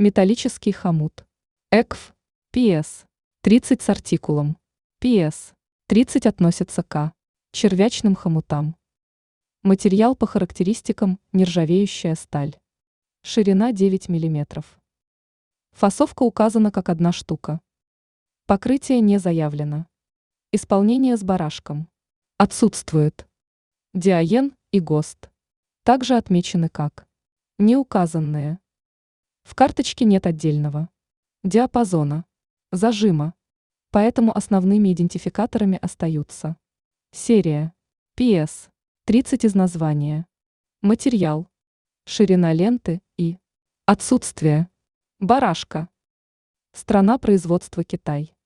Металлический хомут. ЭКФ. ПС. 30 с артикулом. ПС. 30 относится к червячным хомутам. Материал по характеристикам нержавеющая сталь. Ширина 9 мм. Фасовка указана как 1 штука. Покрытие не заявлено. Исполнение с барашком. Отсутствует. Диаен и ГОСТ. Также отмечены как неуказанные. В карточке нет отдельного диапазона, зажима, поэтому основными идентификаторами остаются серия, PS, 30 из названия, материал, ширина ленты и отсутствие барашка. Страна производства Китай.